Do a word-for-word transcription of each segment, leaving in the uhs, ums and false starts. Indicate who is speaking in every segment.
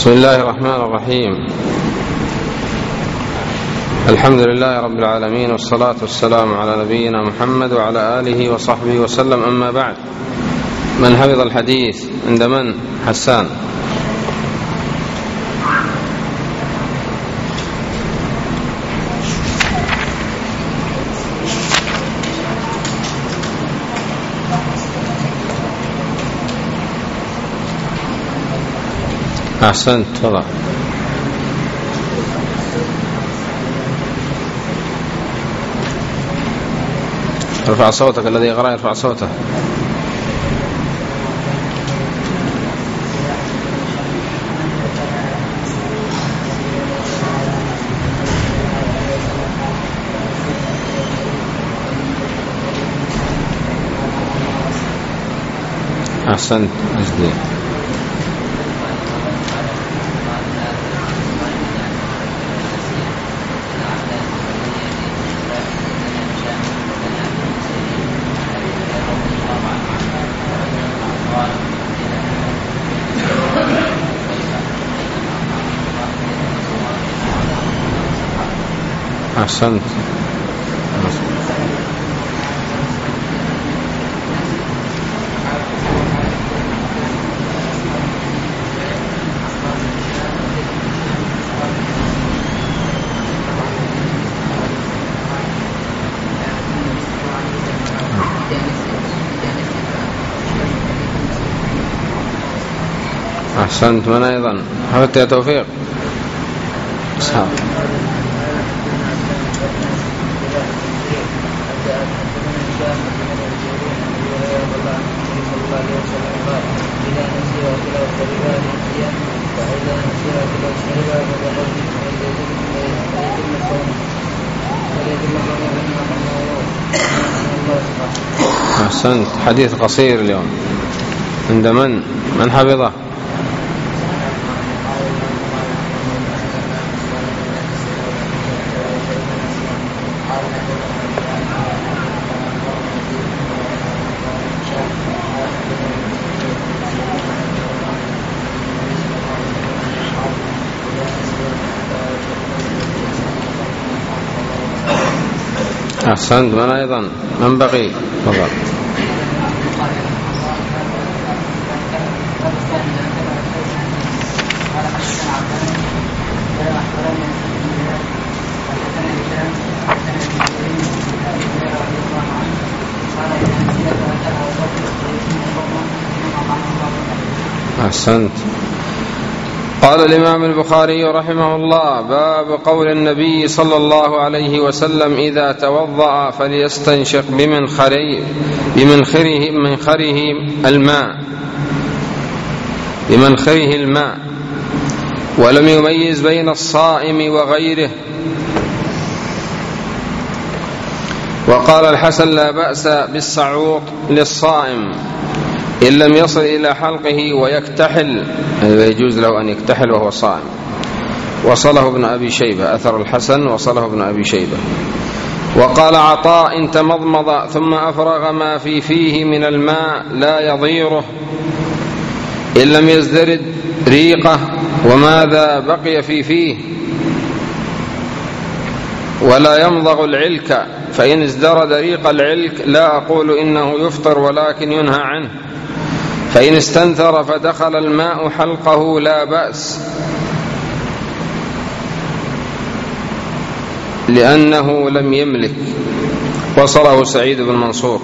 Speaker 1: بسم الله الرحمن الرحيم. الحمد لله رب العالمين، والصلاة والسلام على نبينا محمد وعلى آله وصحبه وسلم. أما بعد، من حفظ الحديث عند من؟ حسان. أحسنت، تفضل. ارفع صوتك، الذي يقرأ يرفع صوته. أحسنت، أجدي. أحسنت. أحسنت. من أيضا حفظت يا توفيق؟ صح. أحسنت. حديث قصير اليوم عند من؟ من حفظه؟ أحسنت. من أيضا؟ من بقي؟ تفضل. أحسنت. قال الإمام البخاري رحمه الله: باب قول النبي صلى الله عليه وسلم: إذا توضأ فليستنشق بمنخره بمنخره منخره الماء بمنخره الماء ولم يميز بين الصائم وغيره. وقال الحسن: لا بأس بالصعوط للصائم إن لم يصل إلى حلقه ويكتحل، يجوز له أن يكتحل وهو صائم. وصله ابن أبي شيبة، أثر الحسن وصله ابن أبي شيبة. وقال عطاء: إن تمضمض ثم أفرغ ما في فيه من الماء لا يضيره إن لم يزدرد ريقه وماذا بقي في فيه، ولا يمضغ العلك، فإن ازدرد ريق العلك لا أقول إنه يفطر ولكن ينهى عنه، فإن استنثر فدخل الماء حلقه لا بأس، لأنه لم يملك. وصله سعيد بن منصور.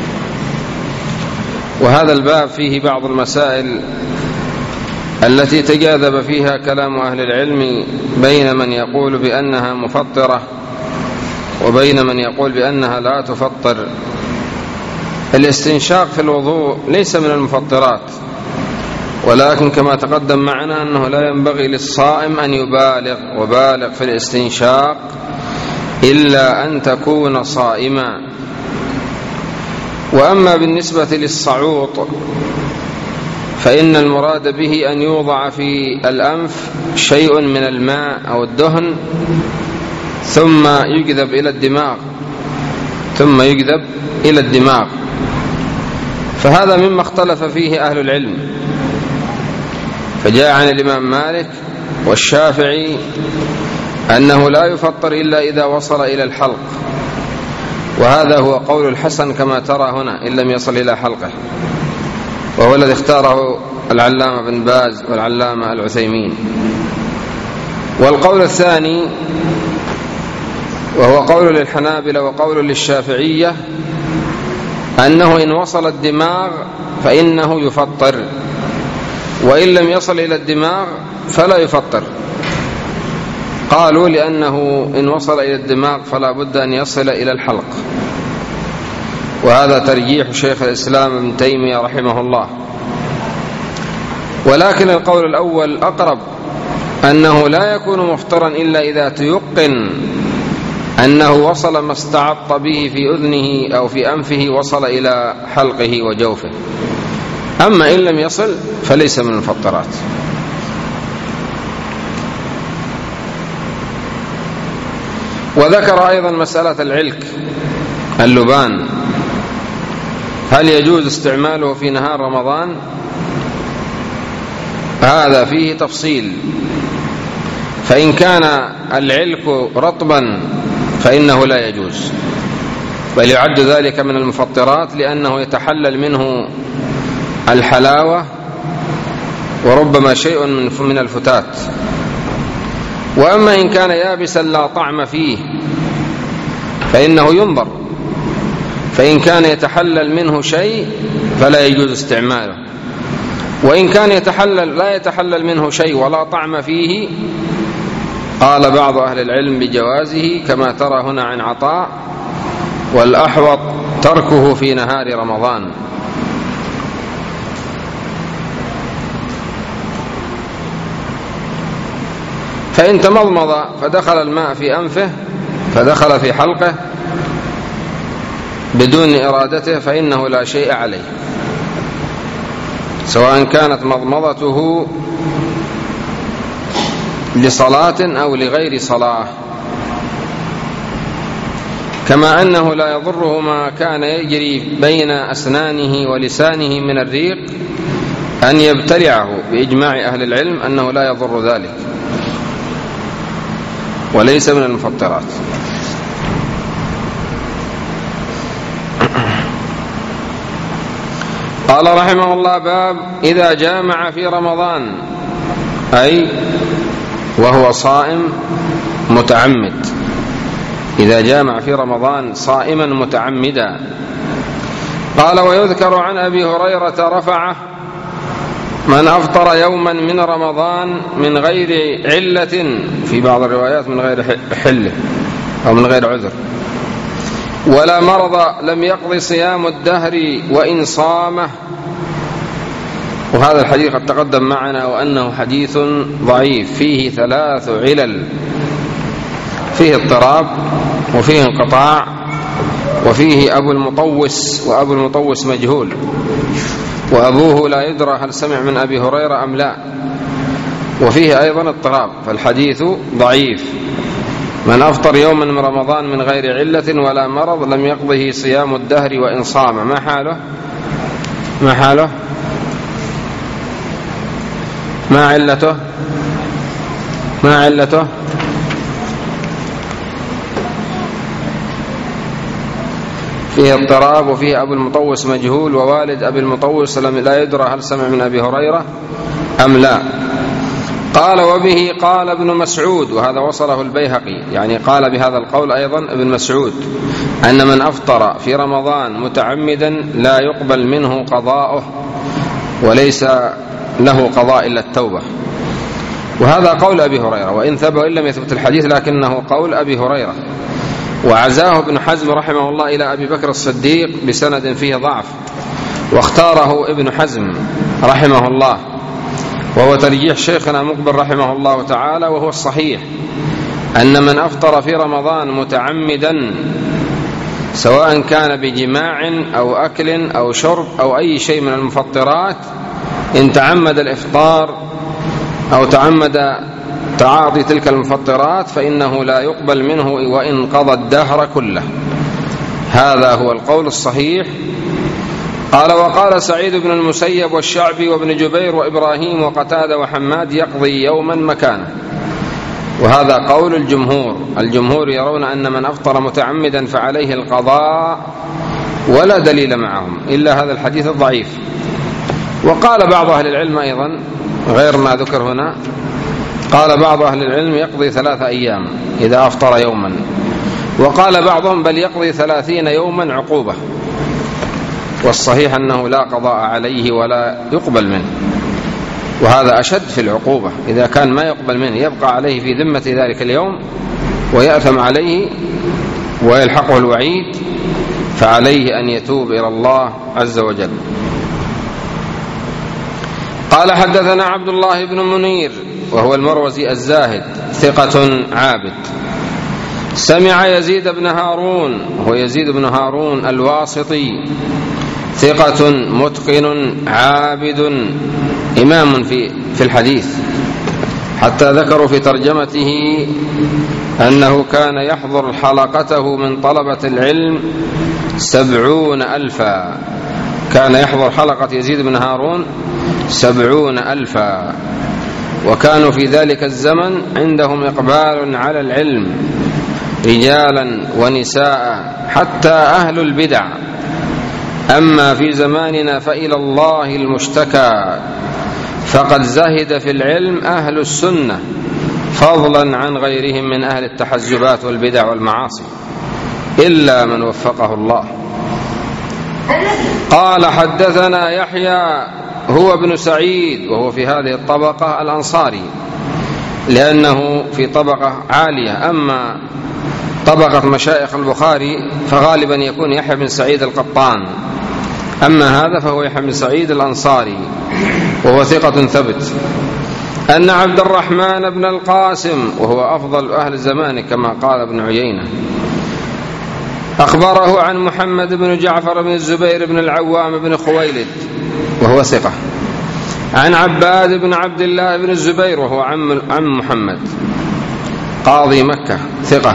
Speaker 1: وهذا الباب فيه بعض المسائل التي تجاذب فيها كلام أهل العلم بين من يقول بأنها مفطرة وبين من يقول بأنها لا تفطر. الاستنشاق في الوضوء ليس من المفطرات، ولكن كما تقدم معنا أنه لا ينبغي للصائم أن يبالغ وبالغ في الاستنشاق إلا أن تكون صائما. وأما بالنسبة للصعوط فإن المراد به أن يوضع في الأنف شيء من الماء أو الدهن ثم يجذب إلى الدماغ ثم يجذب إلى الدماغ فهذا مما اختلف فيه أهل العلم. فجاء عن الإمام مالك والشافعي أنه لا يفطر إلا إذا وصل إلى الحلق، وهذا هو قول الحسن كما ترى هنا إن لم يصل إلى حلقه، وهو الذي اختاره العلامة بن باز والعلامة العثيمين. والقول الثاني وهو قول للحنابلة وقول للشافعية أنه إن وصل الدماغ فإنه يفطر، وإن لم يصل إلى الدماغ فلا يفطر. قالوا لأنه إن وصل إلى الدماغ فلا بد أن يصل إلى الحلق، وهذا ترجيح شيخ الإسلام ابن تيمية رحمه الله. ولكن القول الأول أقرب، أنه لا يكون مفطرا إلا إذا تيقن أنه وصل ما استعط به في أذنه أو في أنفه وصل إلى حلقه وجوفه، أما إن لم يصل فليس من المفطرات. وذكر أيضا مسألة العلك اللبان، هل يجوز استعماله في نهار رمضان؟ هذا فيه تفصيل. فإن كان العلك رطبا فإنه لا يجوز، بل يعد ذلك من المفطرات، لأنه يتحلل منه الحلاوة وربما شيء من الفتات. وأما إن كان يابسا لا طعم فيه فإنه ينظر، فإن كان يتحلل منه شيء فلا يجوز استعماله، وإن كان يتحلل لا يتحلل منه شيء ولا طعم فيه قال بعض أهل العلم بجوازه كما ترى هنا عن عطاء، والأحوط تركه في نهار رمضان. فإن تمضمض فدخل الماء في أنفه فدخل في حلقه بدون إرادته فإنه لا شيء عليه، سواء كانت مضمضته لصلاة أو لغير صلاة. كما أنه لا يضره ما كان يجري بين أسنانه ولسانه من الريق أن يبتلعه، بإجماع أهل العلم أنه لا يضر ذلك وليس من المفطرات. قال رحمه الله: باب إذا جامع في رمضان، أي وهو صائم متعمد، إذا جامع في رمضان صائما متعمدا. قال: ويذكر عن أبي هريرة رفعه: من أفطر يوما من رمضان من غير علة، في بعض الروايات من غير حل أو من غير عذر، ولا مرض لم يقض صيام الدهر وإن صامه. وهذا الحديث قد تقدم معنا وأنه حديث ضعيف فيه ثلاث علل، فيه اضطراب وفيه انقطاع وفيه أبو المطوس، وأبو المطوس مجهول، وأبوه لا يدرى هل سمع من أبي هريرة أم لا، وفيه أيضا اضطراب، فالحديث ضعيف. من أفطر يوما من رمضان من غير علة ولا مرض لم يقضه صيام الدهر وإن صام. ما حاله؟ ما حاله؟ ما علته؟ ما علته؟ فيه اضطراب وفيه أبو المطوس مجهول، ووالد أبي المطوس لا يدرى هل سمع من أبي هريرة أم لا. قال: وبه قال ابن مسعود، وهذا وصله البيهقي، يعني قال بهذا القول أيضا ابن مسعود، أن من أفطر في رمضان متعمدا لا يقبل منه قضاؤه، وليس له قضاء إلا التوبة. وهذا قول أبي هريرة، وإن ثبت وإن لم يثبت الحديث لكنه قول أبي هريرة. وعزاه ابن حزم رحمه الله إلى أبي بكر الصديق بسند فيه ضعف، واختاره ابن حزم رحمه الله، وهو ترجيح شيخنا مقبل رحمه الله تعالى، وهو الصحيح، أن من أفطر في رمضان متعمدا سواء كان بجماع أو أكل أو شرب أو أي شيء من المفطرات، إن تعمد الإفطار أو تعمد تعاطي تلك المفطرات فإنه لا يقبل منه وإن قضى الدهر كله. هذا هو القول الصحيح قال وقال سعيد بن المسيب والشعبي وابن جبير وإبراهيم وقتادة وحماد يقضي يوما مكانه. وهذا قول الجمهور. الجمهور يرون أن من أفطر متعمدا فعليه القضاء ولا دليل معهم إلا هذا الحديث الضعيف. وقال بعض أهل العلم أيضا غير ما ذكر هنا، قال بعض أهل العلم يقضي ثلاثة أيام إذا أفطر يوما، وقال بعضهم بل يقضي ثلاثين يوما عقوبة، والصحيح أنه لا قضاء عليه ولا يقبل منه، وهذا أشد في العقوبة. إذا كان ما يقبل منه يبقى عليه في ذمة ذلك اليوم ويأثم عليه ويلحقه الوعيد، فعليه أن يتوب إلى الله عز وجل. قال حدثنا عبد الله بن منير وهو المروزي الزاهد ثقة عابد، سمع يزيد بن هارون وهو يزيد بن هارون الواسطي ثقة متقن عابد إمام في في الحديث، حتى ذكروا في ترجمته أنه كان يحضر حلقته من طلبة العلم سبعون ألفا، كان يحضر حلقة يزيد بن هارون سبعون ألفا، وكانوا في ذلك الزمن عندهم إقبال على العلم رجالا ونساء حتى أهل البدع. أما في زماننا فإلى الله المشتكى، فقد زهد في العلم أهل السنة فضلا عن غيرهم من أهل التحزبات والبدع والمعاصي إلا من وفقه الله. قال حدثنا يحيى هو ابن سعيد وهو في هذه الطبقة الأنصاري لأنه في طبقة عالية، أما طبقة مشايخ البخاري فغالبا يكون يحيى بن سعيد القطان، أما هذا فهو يحيى بن سعيد الأنصاري وهو ثقة ثبت. أن عبد الرحمن بن القاسم وهو أفضل أهل زمانه كما قال ابن عيينة أخبره عن محمد بن جعفر بن الزبير بن العوام بن خويلد وهو ثقة، عن عباد بن عبد الله بن الزبير وهو عم, عم محمد قاضي مكة ثقة،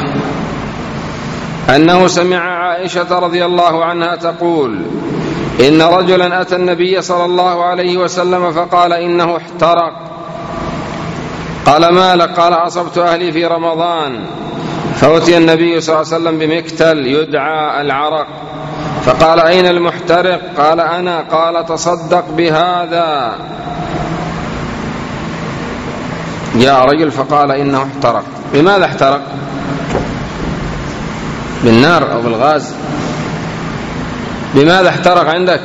Speaker 1: أنه سمع عائشة رضي الله عنها تقول إن رجلا أتى النبي صلى الله عليه وسلم فقال إنه احترق، قال ما لك؟ قال أصبت أهلي في رمضان، فأتي النبي صلى الله عليه وسلم بمكتل يدعى العرق، فقال أين المحترق؟ قال أنا. قال تصدق بهذا. جاء رجل فقال إنه احترق. بماذا احترق؟ بالنار أو بالغاز؟ بماذا احترق عندك؟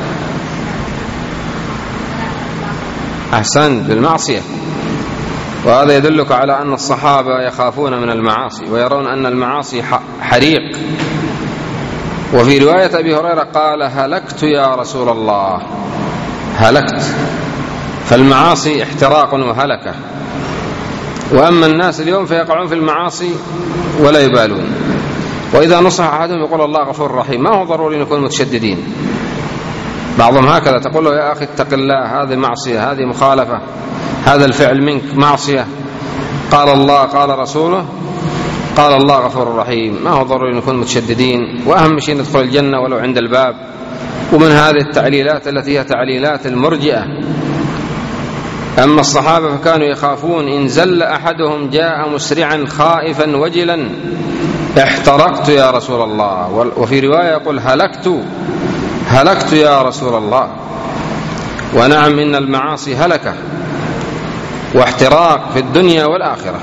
Speaker 1: أحسن، بالمعصية. وهذا يدلك على أن الصحابة يخافون من المعاصي ويرون أن المعاصي حريق. وفي رواية أبي هريرة قال هلكت يا رسول الله، هلكت. فالمعاصي احتراق وهلكة، وأما الناس اليوم فيقعون في المعاصي ولا يبالون، وإذا نصح أحدهم يقول الله غفور رحيم. ما هو ضروري نكون متشددين، بعضهم هكذا تقول له يا أخي اتق الله، هذه معصية، هذه مخالفة، هذا الفعل منك معصية، قال الله قال رسوله قال الله غفور رحيم. ما هو ضروري نكون متشددين، وأهم شيء ندخل الجنة ولو عند الباب. ومن هذه التعليلات التي هي تعليلات المرجئة. أما الصحابة فكانوا يخافون إن زل أحدهم جاء مسرعا خائفا وجلا احترقت يا رسول الله، وفي رواية يقول هلكت هلكت يا رسول الله. ونعم إن المعاصي هلكة واحتراق في الدنيا والآخرة.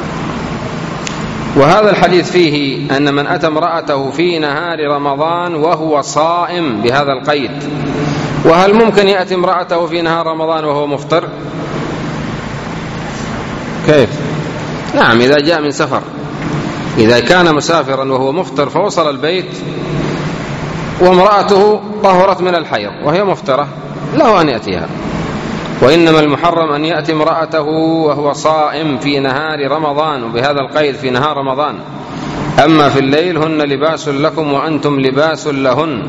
Speaker 1: وهذا الحديث فيه أن من أتى امرأته في نهار رمضان وهو صائم بهذا القيد. وهل ممكن يأتي امرأته في نهار رمضان وهو مفطر؟ كيف؟ نعم، إذا جاء من سفر، إذا كان مسافرا وهو مفطر فوصل البيت وامرأته طهرت من الحيض وهي مفطرة له أن يأتيها. وإنما المحرم أن يأتي امرأته وهو صائم في نهار رمضان، وبهذا القيد في نهار رمضان. أما في الليل هن لباس لكم وأنتم لباس لهن،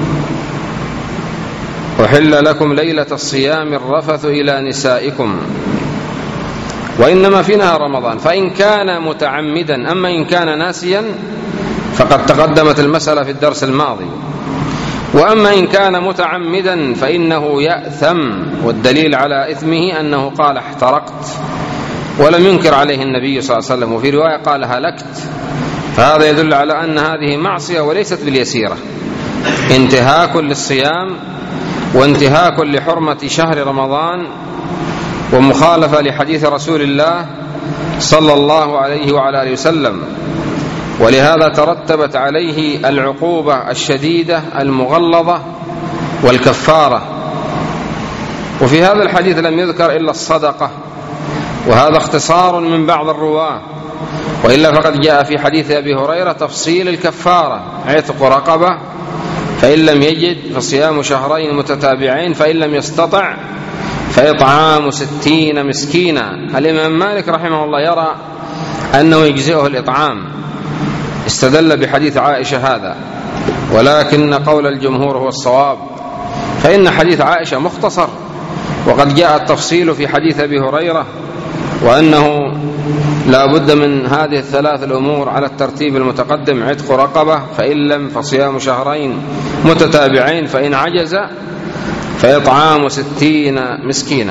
Speaker 1: أحل لكم ليلة الصيام الرفث إلى نسائكم. وإنما في نهار رمضان. فإن كان متعمدا، أما إن كان ناسيا فقد تقدمت المسألة في الدرس الماضي. وأما إن كان متعمدا فإنه يأثم، والدليل على إثمه أنه قال احترقت ولم ينكر عليه النبي صلى الله عليه وسلم، وفي رواية قال هلكت، فهذا يدل على أن هذه معصية وليست باليسيرة، انتهاك للصيام وانتهاك لحرمة شهر رمضان ومخالفة لحديث رسول الله صلى الله عليه وعلى آله وسلم، ولهذا ترتبت عليه العقوبة الشديدة المغلظة والكفارة. وفي هذا الحديث لم يذكر إلا الصدقة، وهذا اختصار من بعض الرواة، وإلا فقد جاء في حديث أبي هريرة تفصيل الكفارة: عتق رقبة، فإن لم يجد فصيام شهرين متتابعين، فإن لم يستطع فإطعام ستين مسكينا. الإمام مالك رحمه الله يرى أنه يجزئه الإطعام، استدل بحديث عائشة هذا، ولكن قول الجمهور هو الصواب، فإن حديث عائشة مختصر، وقد جاء التفصيل في حديث أبي هريرة، وأنه لا بد من هذه الثلاث الأمور على الترتيب المتقدم: عتق رقبة، فإن لم فصيام شهرين متتابعين، فإن عجز فإطعام ستين مسكينا.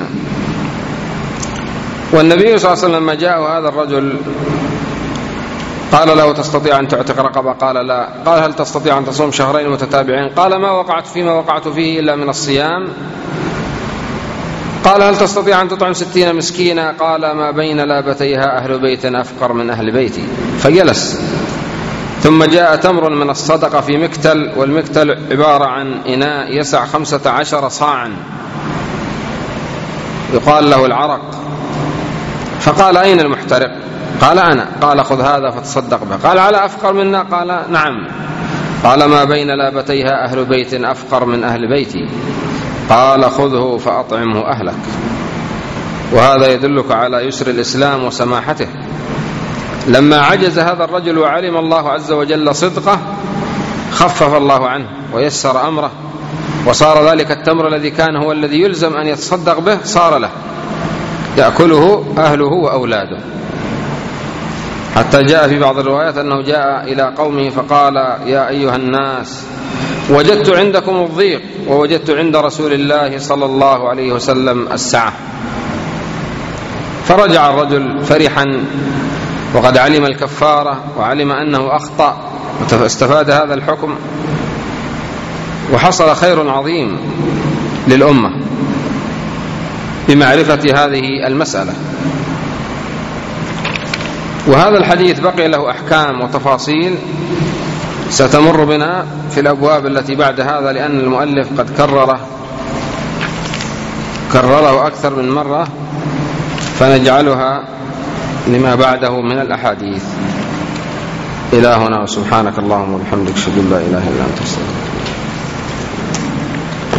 Speaker 1: والنبي صلى الله عليه وسلم لما جاءه هذا الرجل قال له: تستطيع أن تعتق رقبة؟ قال: لا. قال: هل تستطيع أن تصوم شهرين متتابعين؟ قال: ما وقعت فيما وقعت فيه إلا من الصيام. قال: هل تستطيع أن تطعم ستين مسكينا؟ قال: ما بين لابتيها أهل بيت أفقر من أهل بيتي. فجلس. ثم جاء تمر من الصدقة في مكتل، والمكتل عبارة عن إناء يسع خمسة عشر صاعا يقال له العرق. فقال: أين المحترق؟ قال: أنا. قال: خذ هذا فتصدق به. قال: على أفقر منا؟ قال: نعم. قال: ما بين لابتيها أهل بيت أفقر من أهل بيتي. قال: خذه فأطعمه أهلك. وهذا يدلك على يسر الإسلام وسماحته. لما عجز هذا الرجل وعلم الله عز وجل صدقه خفف الله عنه ويسر أمره، وصار ذلك التمر الذي كان هو الذي يلزم أن يتصدق به صار له يأكله أهله وأولاده. حتى جاء في بعض الروايات أنه جاء إلى قومه فقال: يا أيها الناس، وجدت عندكم الضيق ووجدت عند رسول الله صلى الله عليه وسلم السعة. فرجع الرجل فرحا، وقد علم الكفارة وعلم أنه أخطأ واستفاد هذا الحكم، وحصل خير عظيم للأمة بمعرفة هذه المسألة. وهذا الحديث بقي له أحكام وتفاصيل ستمر بنا في الأبواب التي بعد هذا، لأن المؤلف قد كرره كرره أكثر من مرة، فنجعلها لما بعده من الأحاديث. إلهنا وسبحانك اللهم وبحمدك، أشهد أن لا إله إلا أنت، أستغفرك.